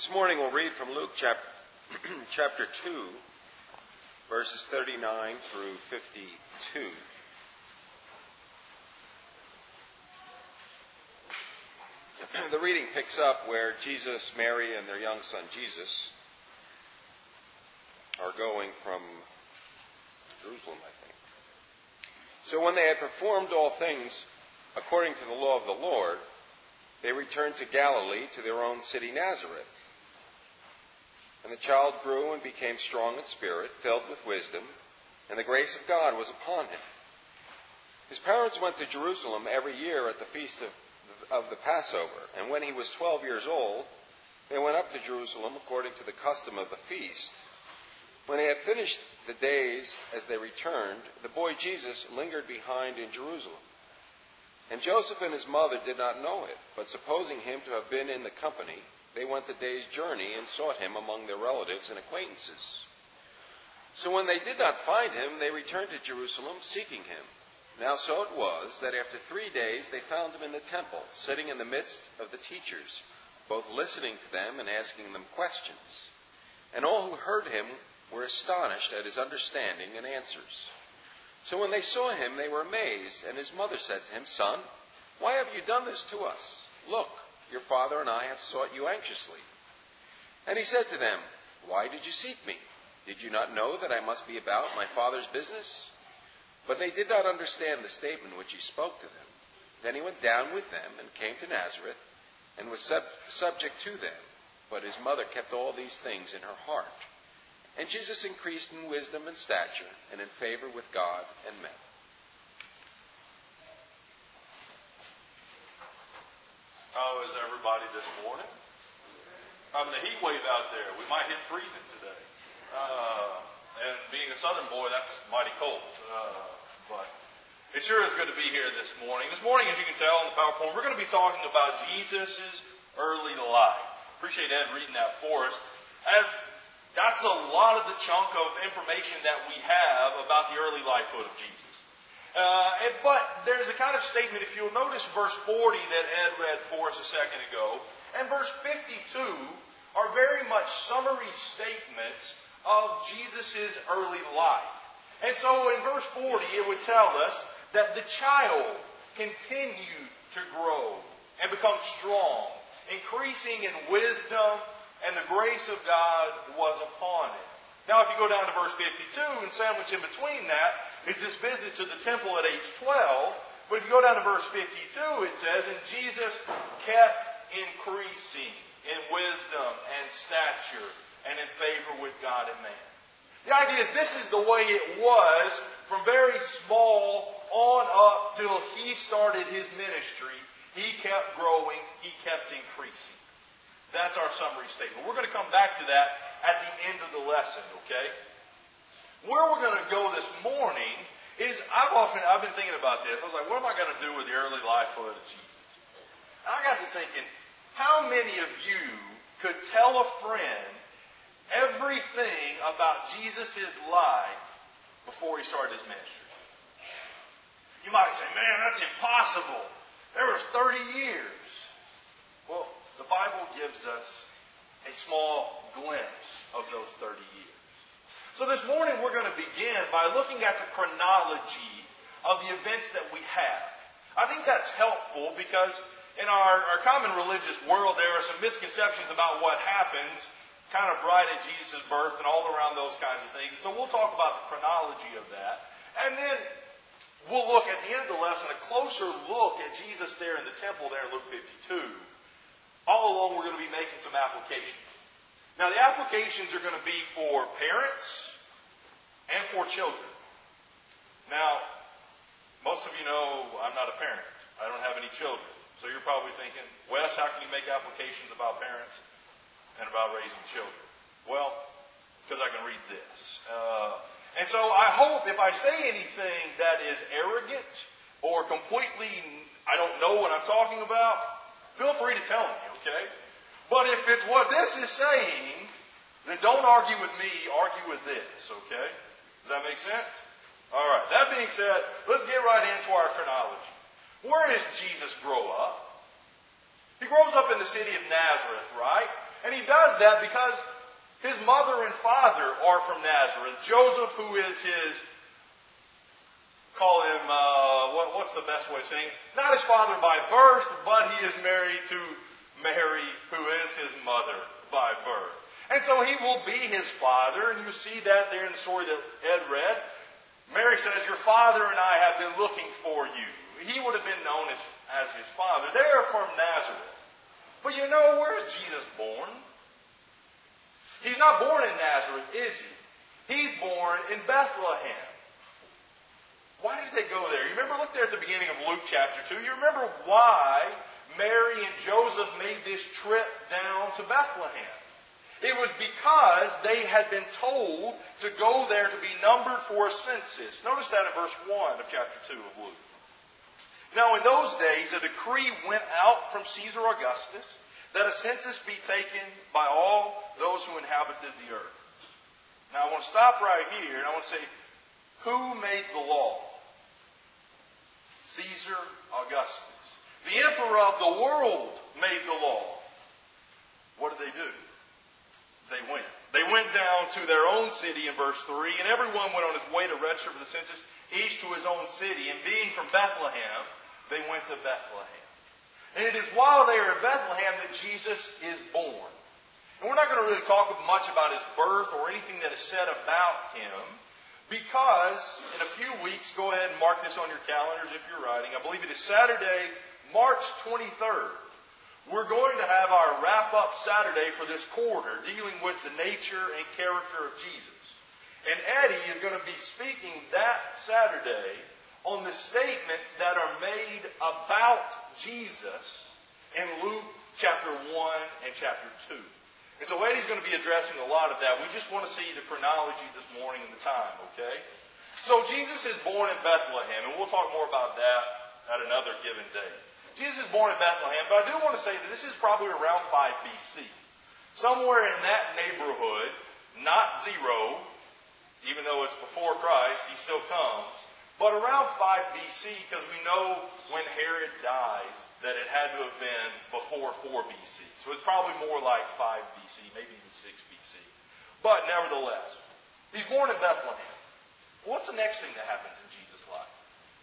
This morning we'll read from Luke chapter 2, verses 39 through 52. The reading picks up where Jesus, Mary, and their young son Jesus are going from Jerusalem, I think. So when they had performed all things according to the law of the Lord, they returned to Galilee, to their own city Nazareth. And the child grew and became strong in spirit, filled with wisdom, and the grace of God was upon him. His parents went to Jerusalem every year at the feast of the Passover, and when he was 12 years old, they went up to Jerusalem according to the custom of the feast. When they had finished the days as they returned, the boy Jesus lingered behind in Jerusalem. And Joseph and his mother did not know it, but supposing him to have been in the company, they went the day's journey and sought him among their relatives and acquaintances. So when they did not find him, they returned to Jerusalem seeking him. Now so it was that after 3 days they found him in the temple, sitting in the midst of the teachers, both listening to them and asking them questions. And all who heard him were astonished at his understanding and answers. So when they saw him, they were amazed, and his mother said to him, "Son, why have you done this to us? Look, your father and I have sought you anxiously." And he said to them, "Why did you seek me? Did you not know that I must be about my father's business?" But they did not understand the statement which he spoke to them. Then he went down with them and came to Nazareth and was subject to them. But his mother kept all these things in her heart. And Jesus increased in wisdom and stature and in favor with God and men. How is everybody this morning? The heat wave out there, we might hit freezing today. And being a southern boy, that's mighty cold. But it sure is good to be here this morning. This morning, as you can tell on the PowerPoint, we're going to be talking about Jesus' early life. Appreciate Ed reading that for us. As that's a lot of the chunk of information that we have about the early lifehood of Jesus. But there's a kind of statement, if you'll notice verse 40 that Ed read for us a second ago, and verse 52 are very much summary statements of Jesus' early life. And so in verse 40 it would tell us that the child continued to grow and become strong, increasing in wisdom, and the grace of God was upon him. Now, if you go down to verse 52, and sandwich in between that is this visit to the temple at age 12. But if you go down to verse 52, it says, "And Jesus kept increasing in wisdom and stature and in favor with God and man." The idea is this is the way it was from very small on up till he started his ministry. He kept growing. He kept increasing. That's our summary statement. We're going to come back to that at the end of the lesson, okay? Where we're going to go this morning is, I've been thinking about this. I was like, what am I going to do with the early lifehood of Jesus? And I got to thinking, how many of you could tell a friend everything about Jesus' life before he started his ministry? You might say, man, that's impossible. There was 30 years. Well, the Bible gives us a small glimpse of those 30 years. So this morning we're going to begin by looking at the chronology of the events that we have. I think that's helpful because in our common religious world there are some misconceptions about what happens kind of right at Jesus' birth and all around those kinds of things. So we'll talk about the chronology of that. And then we'll look at the end of the lesson, a closer look at Jesus there in the temple there in Luke 52. All along, we're going to be making some applications. Now, the applications are going to be for parents and for children. Now, most of you know I'm not a parent. I don't have any children. So you're probably thinking, Wes, how can you make applications about parents and about raising children? Well, because I can read this. And so I hope if I say anything that is arrogant or completely, I don't know what I'm talking about, feel free to tell me, okay? But if it's what this is saying, then don't argue with me, argue with this, okay? Does that make sense? All right, that being said, let's get right into our chronology. Where does Jesus grow up? He grows up in the city of Nazareth, right? And he does that because his mother and father are from Nazareth. Joseph, who is his, call him, what's the best way of saying it? Not his father by birth, but he is married to Mary, who is his mother by birth. And so he will be his father, and you see that there in the story that Ed read. Mary says, your father and I have been looking for you. He would have been known as his father. They're from Nazareth. But you know, where is Jesus born? He's not born in Nazareth, is he? He's born in Bethlehem. Why did they go there? You remember, look there at the beginning of Luke chapter 2. You remember why Mary and Joseph made this trip down to Bethlehem. It was because they had been told to go there to be numbered for a census. Notice that in verse 1 of chapter 2 of Luke. Now in those days a decree went out from Caesar Augustus that a census be taken by all those who inhabited the earth. Now I want to stop right here and I want to say, who made the law? Caesar Augustus. The emperor of the world made the law. What did they do? They went. They went down to their own city in verse 3, and everyone went on his way to register for the census, each to his own city. And being from Bethlehem, they went to Bethlehem. And it is while they are in Bethlehem that Jesus is born. And we're not going to really talk much about his birth or anything that is said about him, because in a few weeks, go ahead and mark this on your calendars if you're writing. I believe it is Saturday, March 23rd. We're going to have our wrap-up Saturday for this quarter, dealing with the nature and character of Jesus. And Eddie is going to be speaking that Saturday on the statements that are made about Jesus in Luke chapter 1 and chapter 2. And so Eddie's going to be addressing a lot of that. We just want to see the chronology this morning and the time, okay? So Jesus is born in Bethlehem, and we'll talk more about that at another given day. Jesus is born in Bethlehem, but I do want to say that this is probably around 5 BC. Somewhere in that neighborhood, not 0, even though it's before Christ, he still comes, but around 5 BC, because we know when Herod dies that it had to have been before 4 BC. So it's probably more like 5 BC, maybe even 6 BC. But nevertheless, he's born in Bethlehem. What's the next thing that happens in Jesus' life?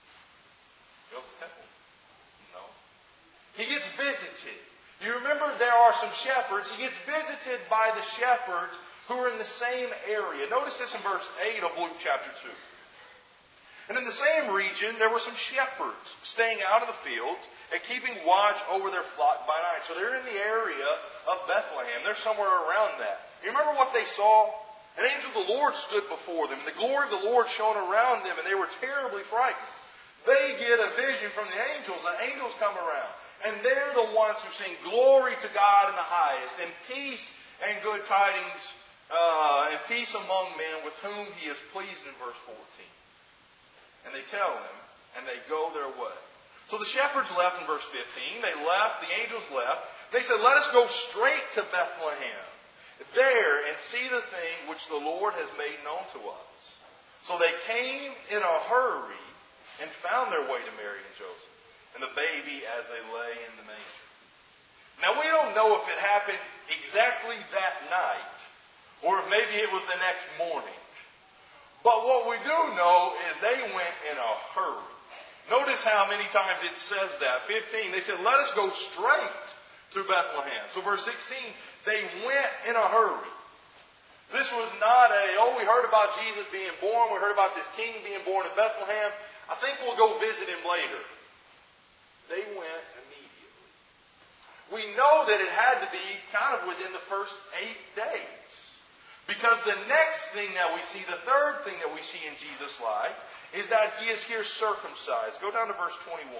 He goes to the temple. No. He gets visited. You remember there are some shepherds. He gets visited by the shepherds who are in the same area. Notice this in verse 8 of Luke chapter 2. And in the same region, there were some shepherds staying out in the fields and keeping watch over their flock by night. So they're in the area of Bethlehem. They're somewhere around that. You remember what they saw? An angel of the Lord stood before them. And the glory of the Lord shone around them, and they were terribly frightened. They get a vision from the angels. The angels come around. And they're the ones who sing glory to God in the highest, and peace and good tidings, and peace among men with whom he is pleased in verse 14. And they tell him, and they go their way. So the shepherds left in verse 15. They left, the angels left. They said, let us go straight to Bethlehem, there and see the thing which the Lord has made known to us. So they came in a hurry and found their way to Mary and Joseph, and the baby as they lay in the manger. Now we don't know if it happened exactly that night, or if maybe it was the next morning. But what we do know is they went in a hurry. Notice how many times it says that. 15, they said, let us go straight to Bethlehem. So verse 16, they went in a hurry. This was not we heard about Jesus being born. We heard about this king being born in Bethlehem. I think we'll go visit him later. They went immediately. We know that it had to be kind of within the first 8 days. Because the next thing that we see, the third thing that we see in Jesus' life, is that he is here circumcised. Go down to verse 21.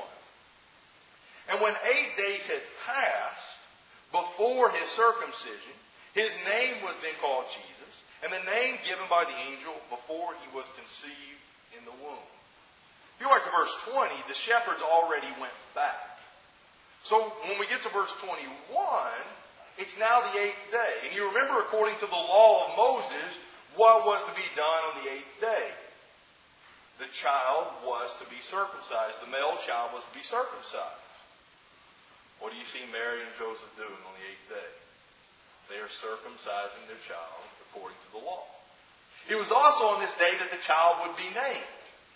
And when 8 days had passed before his circumcision, his name was then called Jesus, and the name given by the angel before he was conceived in the womb. If you like to verse 20, the shepherds already went back. So when we get to verse 21, it's now the 8th day. And you remember, according to the law of Moses, what was to be done on the 8th day? The child was to be circumcised. The male child was to be circumcised. What do you see Mary and Joseph doing on the 8th day? they are circumcising their child according to the law. It was also on this day that the child would be named.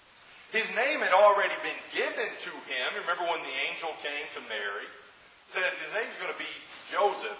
His name had already been given to him. Remember when the angel came to Mary, said his name is going to be Joseph,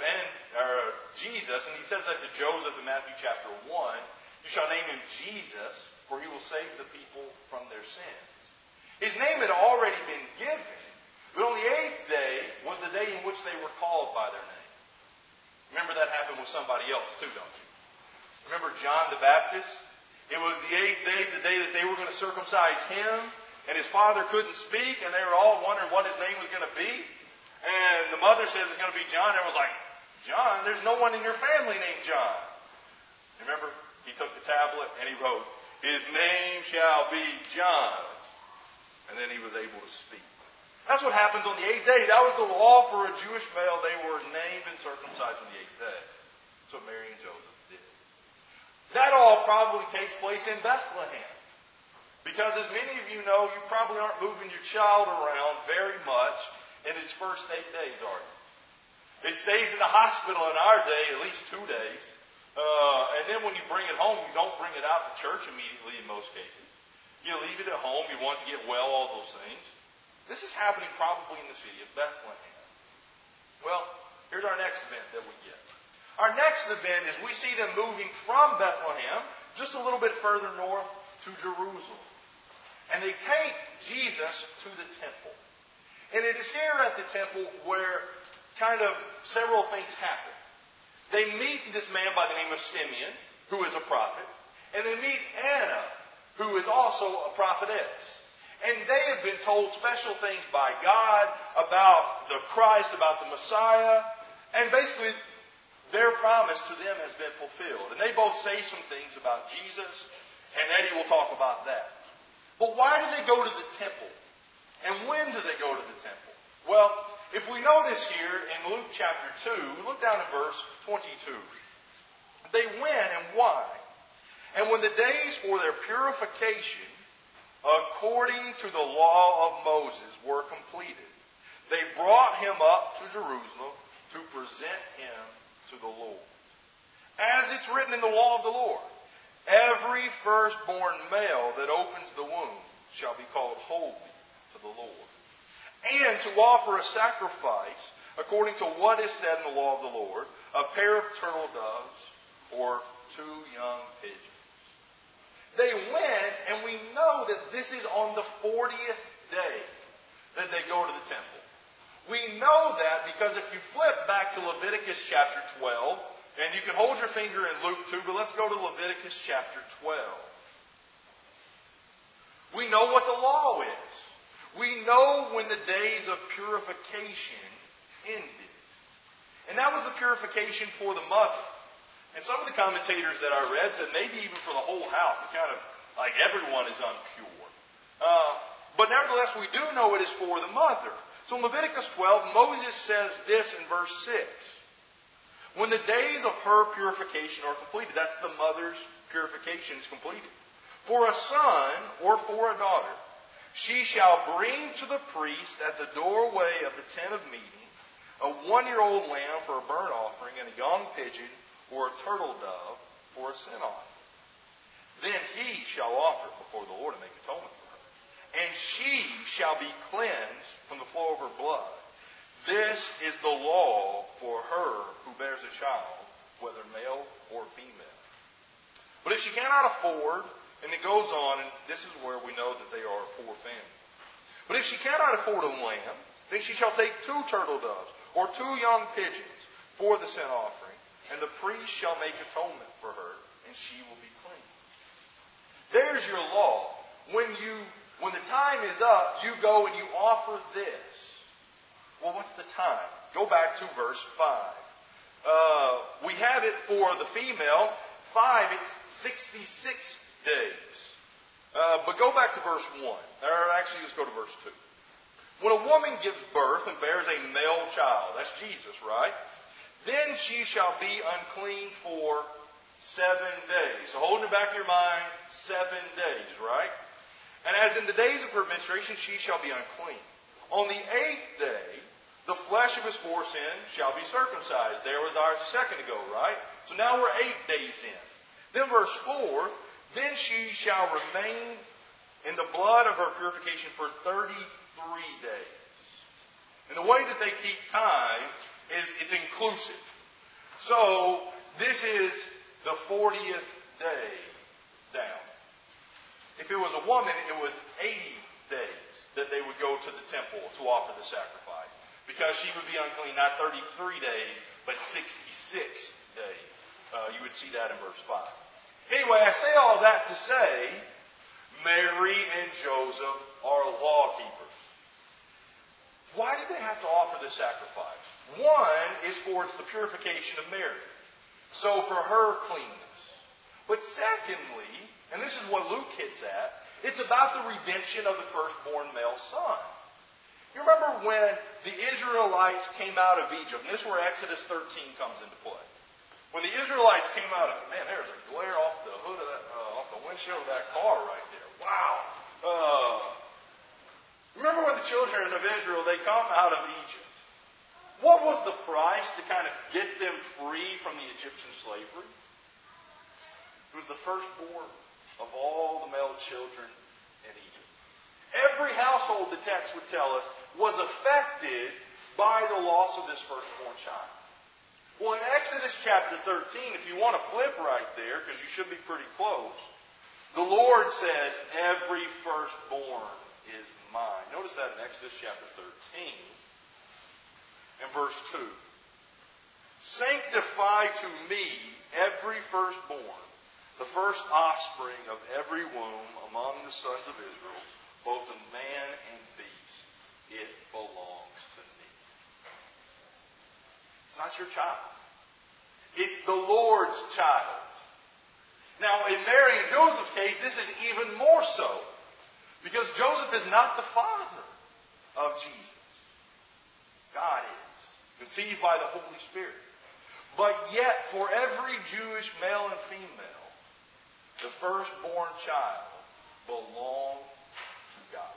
or Jesus, and he says that to Joseph in Matthew chapter 1, you shall name him Jesus, for he will save the people from their sins. His name had already been given, but on the 8th day was the day in which they were called by their name. Remember that happened with somebody else too, don't you? Remember John the Baptist? It was the 8th day, the day that they were going to circumcise him, and his father couldn't speak, and they were all wondering what his name was going to be. And the mother says it's going to be John. Everyone's like, John? There's no one in your family named John. Remember, he took the tablet and he wrote, his name shall be John. And then he was able to speak. That's what happens on the 8th day. That was the law for a Jewish male. They were named and circumcised on the 8th day. That's what Mary and Joseph did. That all probably takes place in Bethlehem. Because as many of you know, you probably aren't moving your child around very much in its first 8 days, are you? It stays in the hospital in our day at least 2 days. And then when you bring it home, you don't bring it out to church immediately in most cases. You leave it at home. You want to get well, all those things. This is happening probably in the city of Bethlehem. Well, here's our next event that we get. Our next event is we see them moving from Bethlehem just a little bit further north to Jerusalem. And they take Jesus to the temple. And it is here at the temple where kind of several things happen. They meet this man by the name of Simeon, who is a prophet. And they meet Anna, who is also a prophetess. And they have been told special things by God about the Christ, about the Messiah. And basically, their promise to them has been fulfilled. And they both say some things about Jesus, and Eddie will talk about that. But why do they go to the temple? And when do they go to the temple? Well, if we notice here in Luke chapter 2, look down at verse 22. They went, and why? And when the days for their purification, according to the law of Moses, were completed, they brought him up to Jerusalem to present him to the Lord. As it's written in the law of the Lord, every firstborn male that opens the womb shall be called holy to the Lord. And to offer a sacrifice, according to what is said in the law of the Lord, a pair of turtle doves or 2 young pigeons. They went, and we know that this is on the 40th day that they go to the temple. We know that because if you flip back to Leviticus chapter 12, and you can hold your finger in Luke 2, but let's go to Leviticus chapter 12. We know what the law is. We know when the days of purification ended. And that was the purification for the mother. And some of the commentators that I read said maybe even for the whole house. It's kind of like everyone is unpure. But nevertheless, we do know it is for the mother. So in Leviticus 12, Moses says this in verse 6. When the days of her purification are completed, that's the mother's purification is completed. For a son or for a daughter, she shall bring to the priest at the doorway of the tent of meeting a 1-year-old lamb for a burnt offering and a young pigeon or a turtle dove for a sin offering. Then he shall offer it before the Lord and make atonement for her. And she shall be cleansed from the flow of her blood. This is the law for her who bears a child, whether male or female. But if she cannot afford, and it goes on, and this is where we know that they are a poor family. But if she cannot afford a lamb, then she shall take 2 turtle doves or 2 young pigeons for the sin offering, and the priest shall make atonement for her, and she will be clean. There's your law. When the time is up, you go and you offer this. Well, what's the time? Go back to verse 5. We have it for the female. 5, it's 66 days. But go back to verse 1. Or actually, let's go to verse 2. When a woman gives birth and bears a male child, that's Jesus, right? Then she shall be unclean for 7 days. So hold in the back of your mind, 7 days, right? And as in the days of her menstruation, she shall be unclean. On the 8th day, The flesh of his foreskin shall be circumcised. There was ours a second ago, right? So now we're 8 days in. Then verse 4, then she shall remain in the blood of her purification for 33 days. And the way that they keep time is it's inclusive. So this is the 40th day down. If it was a woman, it was 80 days that they would go to the temple to offer the sacrifice. Because she would be unclean not 33 days, but 66 days. You would see that in verse 5. Anyway, I say all that to say, Mary and Joseph are law keepers. Why did they have to offer this sacrifice? One is for the purification of Mary. So for her cleanness. But secondly, and this is what Luke hits at, it's about the redemption of the firstborn male son. You remember when the Israelites came out of Egypt, and this is where Exodus 13 comes into play. When the Israelites came out of, man, there's a glare off the hood of that, off the windshield of that car right there. Wow. Remember when the children of Israel, they come out of Egypt. What was the price to kind of get them free from the Egyptian slavery? It was the firstborn of all the male children in Egypt. Every household, the text would tell us, was affected by the loss of this firstborn child. Well, in Exodus chapter 13, if you want to flip right there, because you should be pretty close, the Lord says, every firstborn is mine. Notice that in Exodus chapter 13 and verse 2. Sanctify to me every firstborn, the first offspring of every womb among the sons of Israel, both of man and beast. It belongs to me. It's not your child. It's the Lord's child. Now, in Mary and Joseph's case, this is even more so. Because Joseph is not the father of Jesus. God is. Conceived by the Holy Spirit. But yet, for every Jewish male and female, the firstborn child belongs to God.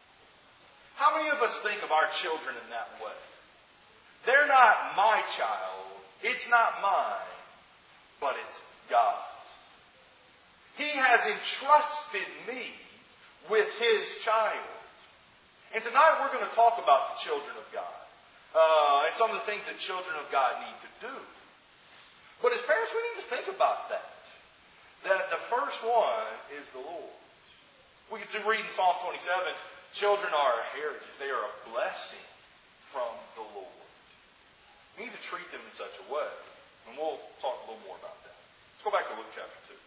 How many of us think of our children in that way? They're not my child. It's not mine. But it's God's. He has entrusted me with His child. And tonight we're going to talk about the children of God. And some of the things that children of God need to do. But as parents, we need to think about that. That the first one is the Lord's. We can read in Psalm 27, children are a heritage. They are a blessing from the Lord. We need to treat them in such a way. And we'll talk a little more about that. Let's go back to Luke chapter 2.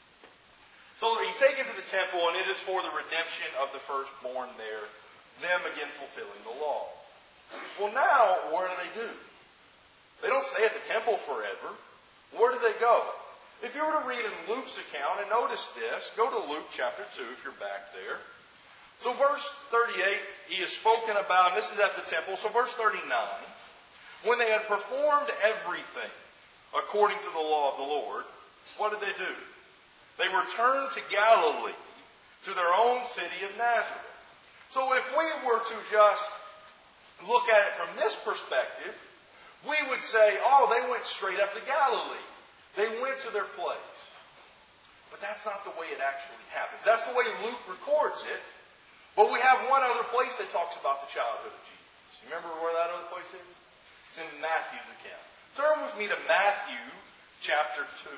So he's taken to the temple, and it is for the redemption of the firstborn there, them again fulfilling the law. Well, now, what do? They don't stay at the temple forever. Where do they go? If you were to read in Luke's account, and notice this, go to Luke chapter 2 if you're back there. So verse 38, he is spoken about, and this is at the temple. So verse 39, when they had performed everything according to the law of the Lord, what did they do? They returned to Galilee, to their own city of Nazareth. So if we were to just look at it from this perspective, we would say, oh, they went straight up to Galilee. They went to their place. But that's not the way it actually happens. That's the way Luke records it. But we have one other place that talks about the childhood of Jesus. You remember where that other place is? It's in Matthew's account. Turn with me to Matthew chapter 2.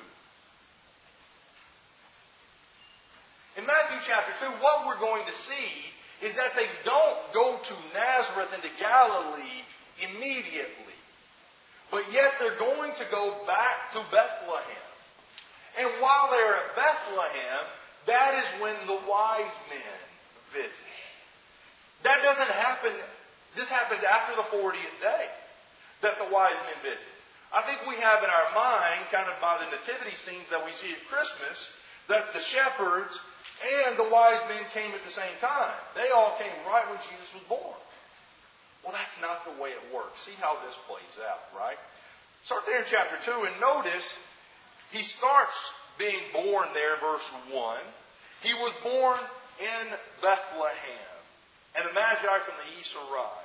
In Matthew chapter 2, what we're going to see is that they don't go to Nazareth into Galilee immediately. But yet they're going to go back to Bethlehem. And while they're at Bethlehem, that is when the wise men visit. That doesn't happen, this happens after the 40th day that the wise men visit. I think we have in our mind, kind of by the nativity scenes that we see at Christmas, that the shepherds and the wise men came at the same time. They all came right when Jesus was born. Well, that's not the way it works. See how this plays out, right? Start there in chapter 2 and notice he starts being born there, verse 1. He was born in Bethlehem. And the Magi from the east arrived.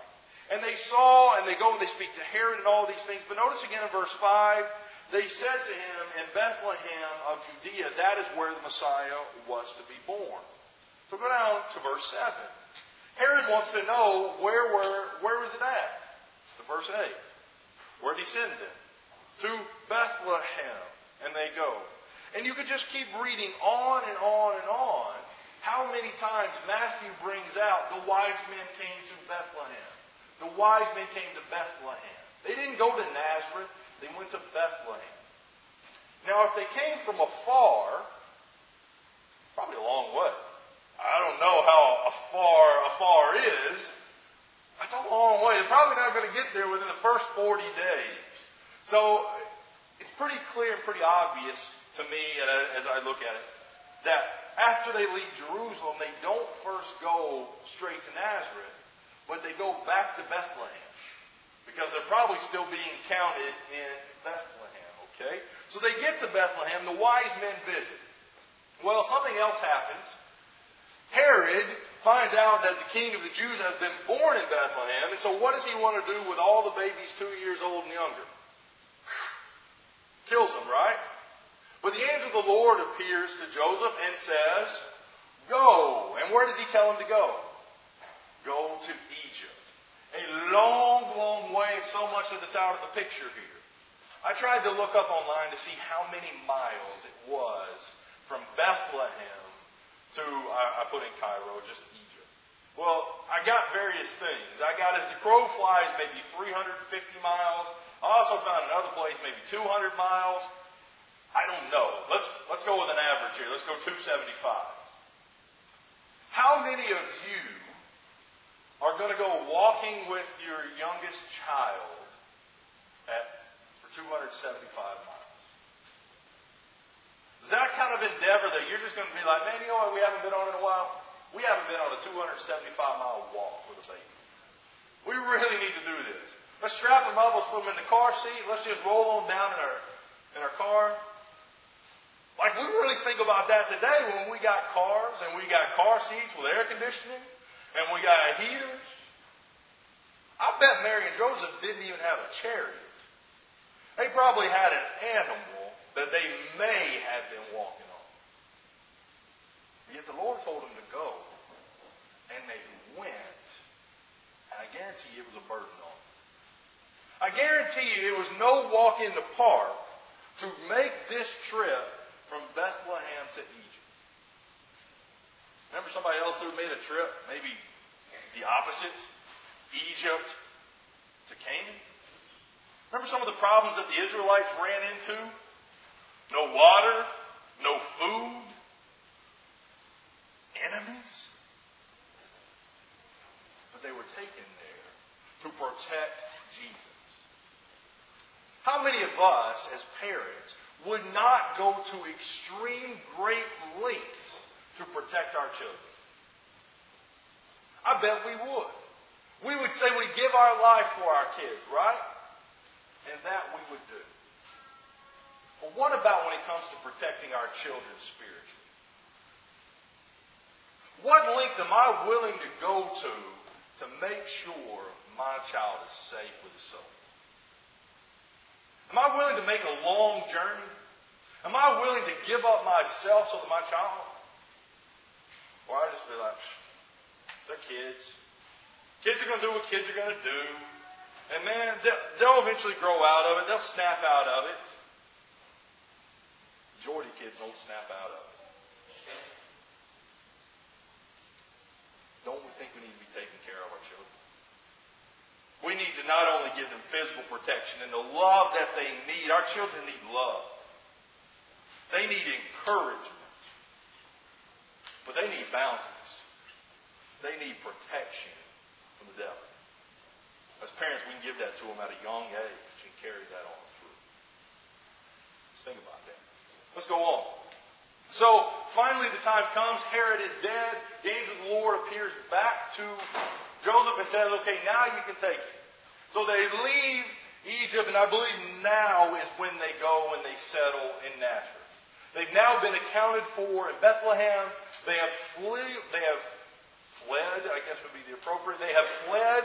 And they saw, and they go and they speak to Herod and all these things. But notice again in verse 5, they said to him, in Bethlehem of Judea, that is where the Messiah was to be born. So go down to verse 7. Herod wants to know where was it at? To verse 8. Where did he send them? To Bethlehem. And they go. And you could just keep reading on and on and on. How many times Matthew brings out the wise men came to Bethlehem. The wise men came to Bethlehem. They didn't go to Nazareth. They went to Bethlehem. Now, if they came from afar, probably a long way. I don't know how afar is. That's a long way. They're probably not going to get there within the first 40 days. So, it's pretty clear and pretty obvious to me as I look at it that after they leave Jerusalem, they don't first go straight to Nazareth, but they go back to Bethlehem. Because they're probably still being counted in Bethlehem, okay? So they get to Bethlehem, the wise men visit. Well, something else happens. Herod finds out that the king of the Jews has been born in Bethlehem, and so what does he want to do with all the babies 2 years old and younger? Kills them, right? But the angel of the Lord appears to Joseph and says, go. And where does he tell him to go? Go to Egypt. A long, long way, so much that it's out of the picture here. I tried to look up online to see how many miles it was from Bethlehem to, I put in Cairo, just Egypt. Well, I got various things. I got as the crow flies, maybe 350 miles. I also found another place, maybe 200 miles. I don't know. Let's go with an average here. Let's go 275. How many of you are going to go walking with your youngest child for 275 miles? Is that kind of endeavor that you're just going to be like, man, you know what we haven't been on in a while? We haven't been on a 275-mile walk with a baby. We really need to do this. Let's strap them up. Let's put them in the car seat. Let's just roll on down in our car. Like we really think about that today when we got cars and we got car seats with air conditioning and we got heaters. I bet Mary and Joseph didn't even have a chariot. They probably had an animal that they may have been walking on. Yet the Lord told them to go. And they went. And I guarantee you it was a burden on them. I guarantee you it was no walk in the park to make this trip from Bethlehem to Egypt. Remember somebody else who made a trip? Maybe the opposite. Egypt to Canaan. Remember some of the problems that the Israelites ran into? No water, no food, enemies. But they were taken there to protect Jesus. How many of us as parents would not go to extreme great lengths to protect our children? I bet we would. We would say we'd give our life for our kids, right? And that we would do. But what about when it comes to protecting our children spiritually? What length am I willing to go to make sure my child is safe with his soul? Am I willing to make a long journey? Am I willing to give up myself so that my child? Or I just be like, they're kids. Kids are going to do what kids are going to do. And man, they'll eventually grow out of it. They'll snap out of it. Majority of kids don't snap out of it. Don't we think we need to be taking care of our children? We need to not only give them physical protection and the love that they need. Our children need love. They need encouragement. But they need boundaries. They need protection from the devil. As parents, we can give that to them at a young age and carry that on through. Let's think about that. Let's go on. So, finally the time comes. Herod is dead. The angel of the Lord appears back to Joseph and says, okay, now you can take it. So they leave Egypt, and I believe now is when they go and they settle in Nazareth. They've now been accounted for in Bethlehem. They have fled, I guess would be the appropriate. They have fled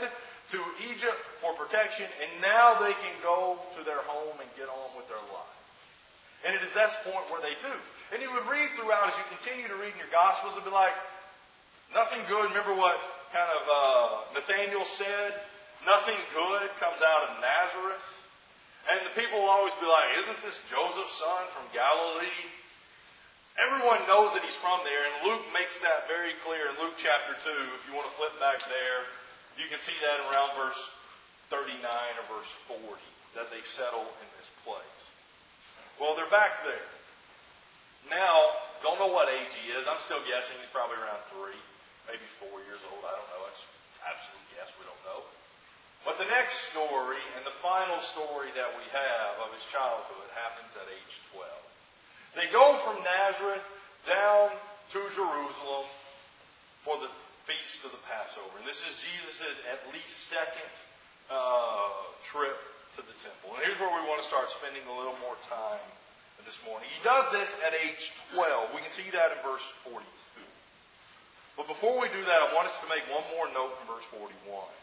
to Egypt for protection, and now they can go to their home and get on with their life. And it is that point where they do. And you would read throughout, as you continue to read in your Gospels, it would be like, nothing good. Remember what kind of Nathaniel said? Nothing good comes out of Nazareth. And the people will always be like, isn't this Joseph's son from Galilee? Everyone knows that he's from there, and Luke makes that very clear in Luke chapter 2. If you want to flip back there, you can see that around verse 39 or verse 40, that they settle in this place. Well, they're back there. Now, don't know what age he is. I'm still guessing he's probably around 3, maybe 4 years old. I don't know. It's an absolute guess. We don't know. But the next story, and the final story that we have of his childhood, happens at age 12. They go from Nazareth down to Jerusalem for the feast of the Passover. And this is Jesus' at least second trip to the temple. And here's where we want to start spending a little more time this morning. He does this at age 12. We can see that in verse 42. But before we do that, I want us to make one more note in verse 41.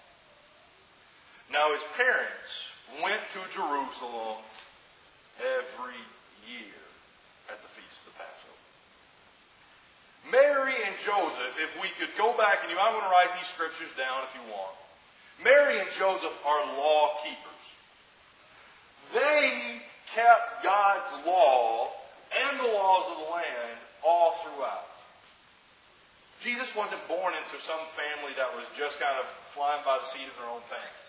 Now his parents went to Jerusalem every year at the feast of the Passover. Mary and Joseph, if we could go back, and I'm going to write these scriptures down if you want. Mary and Joseph are law keepers. They kept God's law and the laws of the land all throughout. Jesus wasn't born into some family that was just kind of flying by the seat of their own pants.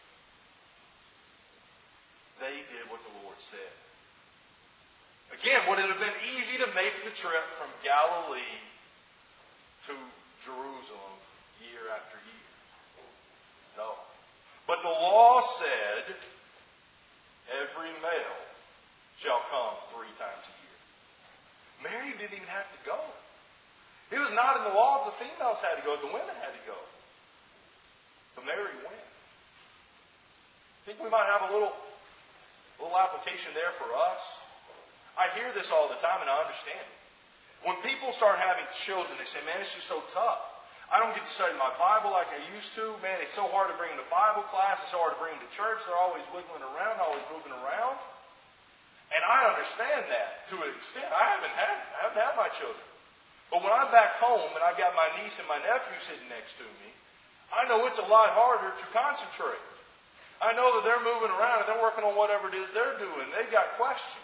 They did what the Lord said. Again, would it have been easy to make the trip from Galilee to Jerusalem year after year? No. But the law said, every male shall come 3 times a year. Mary didn't even have to go. It was not in the law that the females had to go, the women had to go. But Mary went. I think we might have a little application there for us. I hear this all the time, and I understand it. When people start having children, they say, man, it's just so tough. I don't get to study my Bible like I used to. Man, it's so hard to bring them to Bible class. It's so hard to bring them to church. They're always wiggling around, always moving around. And I understand that to an extent. I haven't had my children. But when I'm back home and I've got my niece and my nephew sitting next to me, I know it's a lot harder to concentrate. I know that they're moving around and they're working on whatever it is they're doing. They've got questions.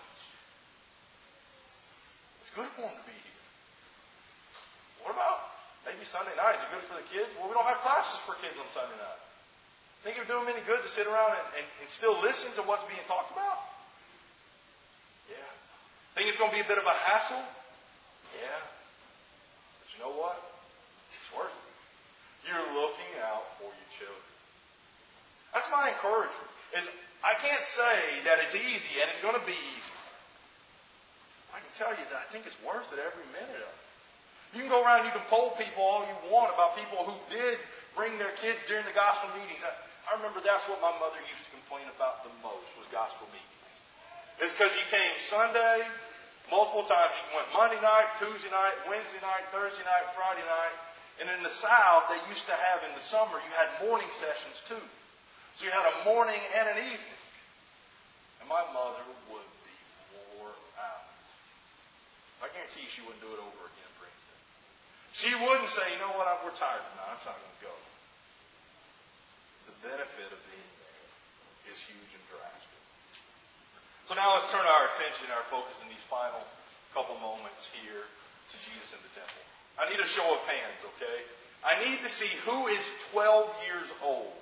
It's good for them to be here. What about maybe Sunday night? Is it good for the kids? Well, we don't have classes for kids on Sunday night. Think it would do them any good to sit around and still listen to what's being talked about? Yeah. Think it's going to be a bit of a hassle? Yeah. But you know what? It's worth it. You're looking out for your children. That's my encouragement. I can't say that it's easy and it's going to be easy. I can tell you that I think it's worth it every minute of it. You can go around and you can poll people all you want about people who did bring their kids during the gospel meetings. I remember that's what my mother used to complain about the most, was gospel meetings. It's because you came Sunday, multiple times. You went Monday night, Tuesday night, Wednesday night, Thursday night, Friday night. And in the South, they used to have in the summer, you had morning sessions too. So you had a morning and an evening. And my mother would be wore out. I guarantee you she wouldn't do it over again for anything. She wouldn't say, you know what, we're tired tonight. I'm not going to go. The benefit of being there is huge and drastic. So now let's turn our attention, our focus in these final couple moments here to Jesus in the temple. I need a show of hands, okay? I need to see who is 12 years old.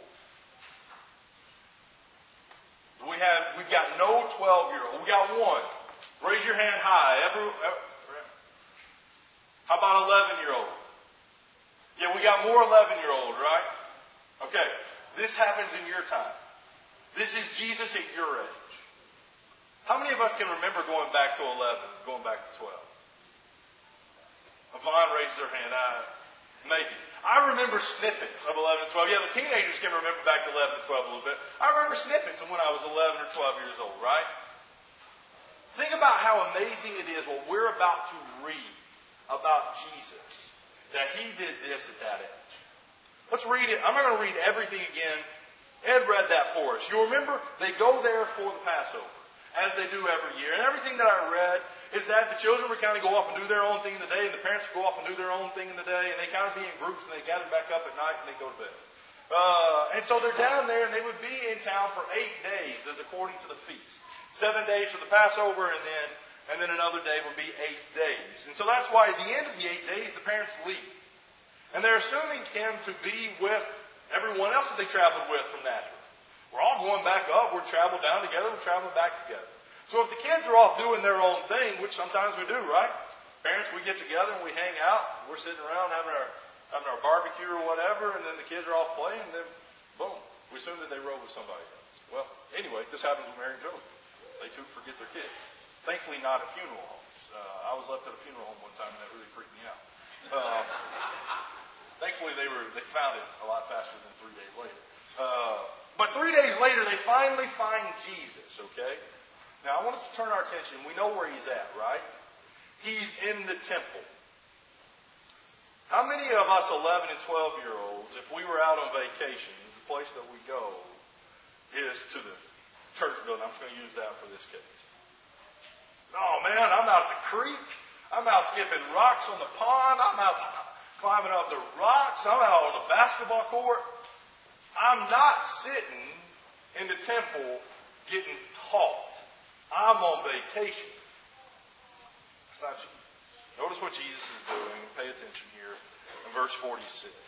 We've got no 12-year-old. We got one. Raise your hand high. How about 11-year-old? Yeah, we got more 11-year-old, right? Okay. This happens in your time. This is Jesus at your age. How many of us can remember going back to 11, going back to 12? Yvonne raises her hand. Maybe. I remember snippets of 11 and 12. Yeah, the teenagers can remember back to 11 and 12 a little bit. I remember snippets of when I was 11 or 12 years old, right? Think about how amazing it is what we're about to read about Jesus, that he did this at that age. Let's read it. I'm not going to read everything again. Ed read that for us. You remember they go there for the Passover, as they do every year. And everything that I read is that the children would kind of go off and do their own thing in the day, and the parents would go off and do their own thing in the day, and they kind of be in groups, and they gather back up at night, and they go to bed. And so they're down there, and they would be in town for 8 days, as according to the feast. 7 days for the Passover, and then another day would be 8 days. And so that's why at the end of the 8 days, the parents leave. And they're assuming him to be with everyone else that they traveled with from Nazareth. We're all going back up. We're traveling down together. We're traveling back together. So if the kids are off doing their own thing, which sometimes we do, right? Parents, we get together and we hang out. We're sitting around having our barbecue or whatever, and then the kids are off playing, and then, boom, we assume that they rode with somebody else. Well, anyway, this happens with Mary and Joseph. They too forget their kids. Thankfully, not at funeral homes. I was left at a funeral home one time, and that really freaked me out. Thankfully, they found it a lot faster than 3 days later. But 3 days later, they finally find Jesus, okay? Now, I want us to turn our attention. We know where he's at, right? He's in the temple. How many of us 11 and 12-year-olds, if we were out on vacation, the place that we go is to the church building. I'm just going to use that for this case. Oh, man, I'm out at the creek. I'm out skipping rocks on the pond. I'm out climbing up the rocks. I'm out on the basketball court. I'm not sitting in the temple getting taught. I'm on vacation. It's not Jesus. Notice what Jesus is doing. Pay attention here in verse 46.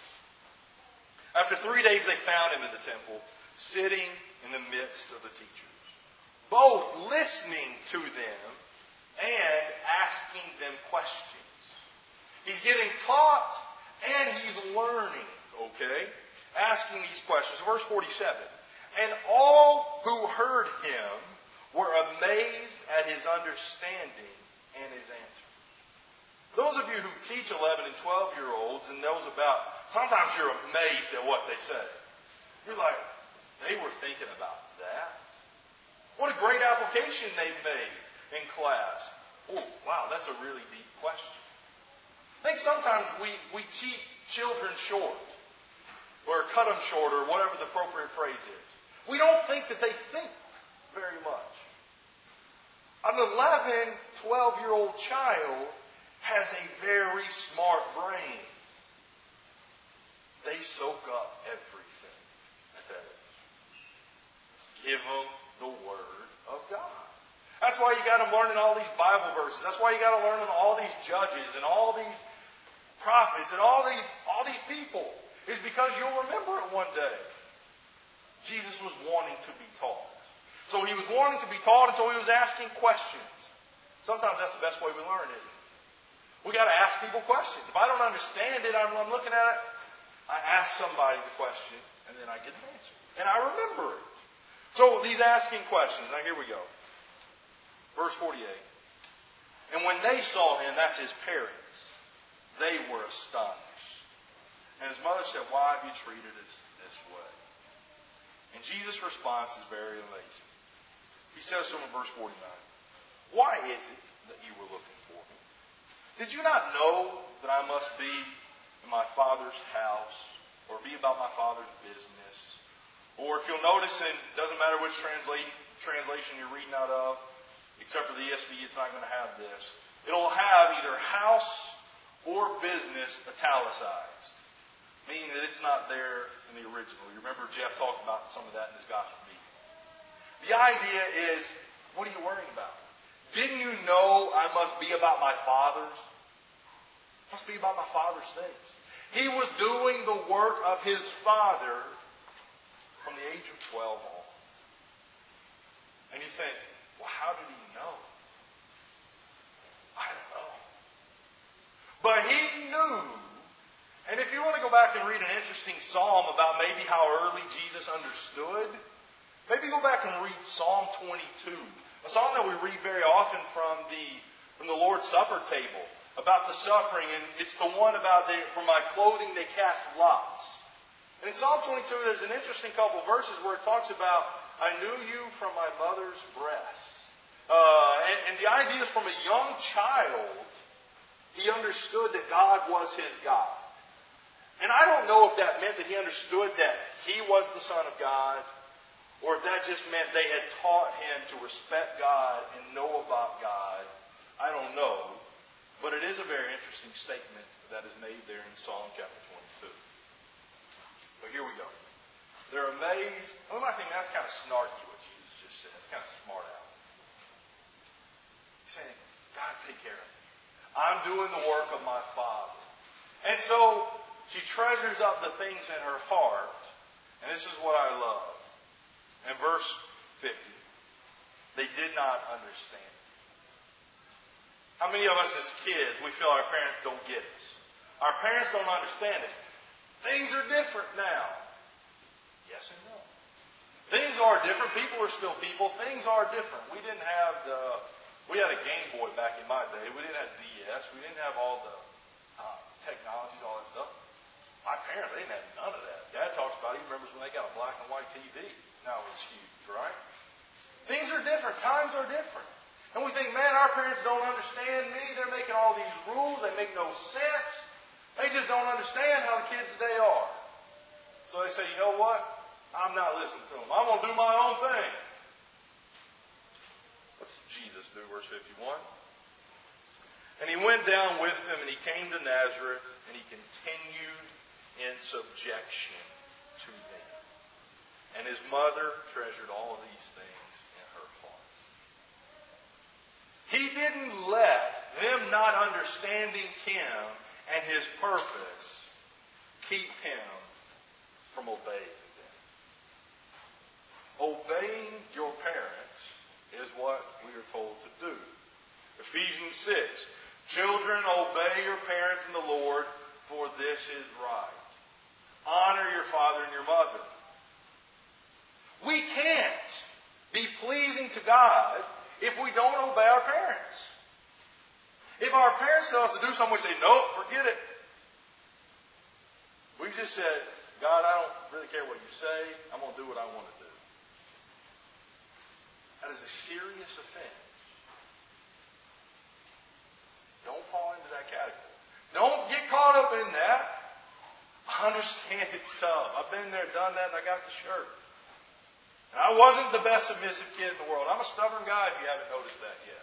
After 3 days they found him in the temple, sitting in the midst of the teachers, both listening to them and asking them questions. He's getting taught and he's learning, okay? Asking these questions. Verse 47. And all who heard him were amazed at his understanding and his answers. Those of you who teach 11 and 12-year-olds and knows about, sometimes you're amazed at what they say. You're like, they were thinking about that? What a great application they've made in class. Oh, wow, that's a really deep question. I think sometimes we cheat children short, or cut them short, or whatever the appropriate phrase is. We don't think that they think very much. An 11, 12-year-old child has a very smart brain. They soak up everything at that age. Give them the Word of God. That's why you got them learning all these Bible verses. That's why you got to learn all these judges and all these prophets and all these people. Is because you'll remember it one day. Jesus was wanting to be taught. So he was wanting to be taught, and so he was asking questions. Sometimes that's the best way we learn, isn't it? We got to ask people questions. If I don't understand it, I'm looking at it. I ask somebody the question, and then I get an answer, and I remember it. So he's asking questions. Now here we go. Verse 48. And when they saw him, that's his parents, they were astonished. And his mother said, "Why have you treated us this way?" And Jesus' response is very amazing. He says to him in verse 49, "Why is it that you were looking for me? Did you not know that I must be in my Father's house, or be about my Father's business?" Or if you'll notice, and it doesn't matter which translation you're reading out of, except for the ESV, it's not going to have this. It'll have either house or business italicized. Meaning that it's not there in the original. You remember Jeff talked about some of that in his gospel meeting. The idea is, what are you worrying about? Didn't you know I must be about my Father's? I must be about my Father's things. He was doing the work of his Father from the age of 12 on. And you think, well, how did he know? I don't know. But he knew. And if you want to go back and read an interesting psalm about maybe how early Jesus understood, maybe go back and read Psalm 22. A psalm that we read very often from the Lord's Supper table about the suffering. And it's the one about, for my clothing they cast lots. And in Psalm 22 there's an interesting couple verses where it talks about, I knew you from my mother's breast. And the idea is from a young child, he understood that God was his God. And I don't know if that meant that he understood that he was the Son of God, or if that just meant they had taught him to respect God and know about God, I don't know. But it is a very interesting statement that is made there in Psalm chapter 22. But here we go. They're amazed. One might think that's kind of snarky what Jesus just said. It's kind of smart out. He's saying, God, take care of me. I'm doing the work of my Father. And so she treasures up the things in her heart. And this is what I love. In verse 50, they did not understand. How many of us as kids, we feel our parents don't get us? Our parents don't understand us. Things are different now. Yes and no. Things are different. People are still people. Things are different. We didn't have we had a Game Boy back in my day. We didn't have DS. We didn't have all the technologies, all that stuff. My parents, they didn't have none of that. Dad talks about it. He remembers when they got a black and white TV. Now it's huge, right? Things are different. Times are different. And we think, man, our parents don't understand me. They're making all these rules. They make no sense. They just don't understand how the kids today are. So they say, you know what? I'm not listening to them. I'm going to do my own thing. What's Jesus do? Verse 51. And he went down with them, and he came to Nazareth, and he continued in subjection to them. And his mother treasured all of these things in her heart. He didn't let them not understanding him and his purpose keep him from obeying them. Obeying your parents is what we are told to do. Ephesians 6. Children, obey your parents in the Lord, for this is right. Honor your father and your mother. We can't be pleasing to God if we don't obey our parents. If our parents tell us to do something, we say, nope, forget it. We've just said, God, I don't really care what you say. I'm going to do what I want to do. That is a serious offense. Don't fall into that category. Don't get caught up in that. I understand it's tough. I've been there, done that, and I got the shirt. And I wasn't the best submissive kid in the world. I'm a stubborn guy if you haven't noticed that yet.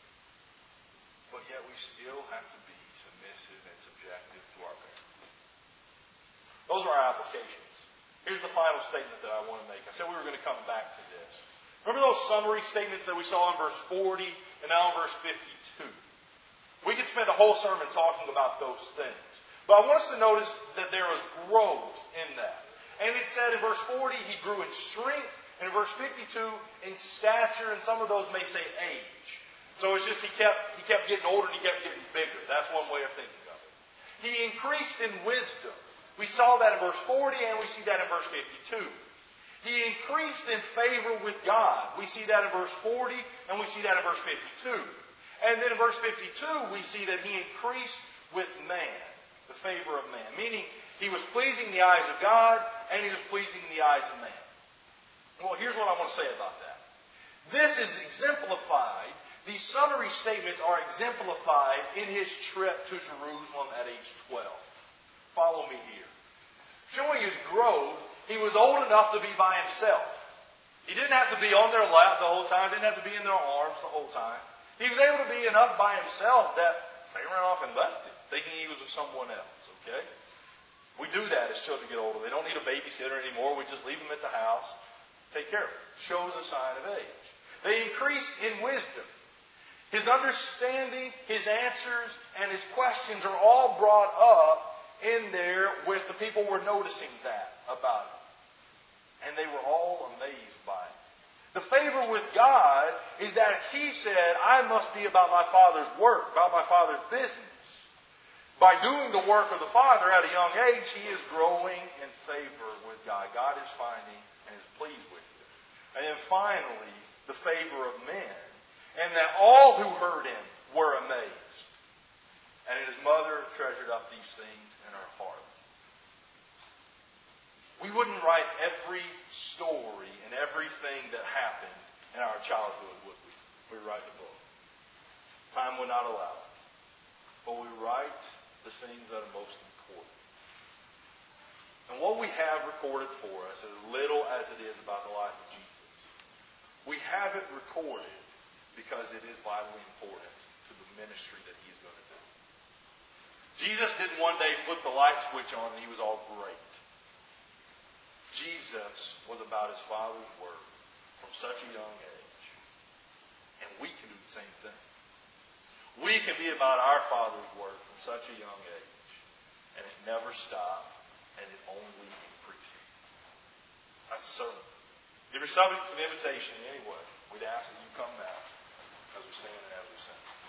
But yet we still have to be submissive and subjective to our parents. Those are our applications. Here's the final statement that I want to make. I said we were going to come back to this. Remember those summary statements that we saw in verse 40 and now in verse 52? We could spend a whole sermon talking about those things. But I want us to notice that there was growth in that. And it said in verse 40, he grew in strength. And in verse 52, in stature, and some of those may say age. So it's just he kept getting older and he kept getting bigger. That's one way of thinking of it. He increased in wisdom. We saw that in verse 40 and we see that in verse 52. He increased in favor with God. We see that in verse 40 and we see that in verse 52. And then in verse 52 we see that he increased with man, the favor of man. Meaning he was pleasing the eyes of God and he was pleasing the eyes of man. Well, here's what I want to say about that. This is exemplified. These summary statements are exemplified in his trip to Jerusalem at age 12. Follow me here. Showing his growth, he was old enough to be by himself. He didn't have to be on their lap the whole time, didn't have to be in their arms the whole time. He was able to be enough by himself that they ran off and left him, thinking he was with someone else, okay? We do that as children get older. They don't need a babysitter anymore. We just leave them at the house. Take care of it. Shows a sign of age. They increase in wisdom. His understanding, his answers, and his questions are all brought up in there with the people who were noticing that about him. And they were all amazed by it. The favor with God is that he said, I must be about my Father's work, about my Father's business. By doing the work of the Father at a young age, he is growing in favor with God. God is finding and is pleased with him. And then finally, the favor of men. And that all who heard him were amazed. And his mother treasured up these things in her heart. We wouldn't write every story and everything that happened in our childhood, would we? We write the book. Time would not allow it. But we write the things that are most important. And what we have recorded for us, as little as it is about the life of Jesus, we have it recorded because it is vitally important to the ministry that He is going to do. Jesus didn't one day flip the light switch on and He was all great. Jesus was about His Father's Word from such a young age. And we can do the same thing. We can be about our Father's Word from such a young age. And it never stops, and it only increases. That's the sermon. If you're subject to an invitation in any way, we'd ask that you come back as we stand and as we sing.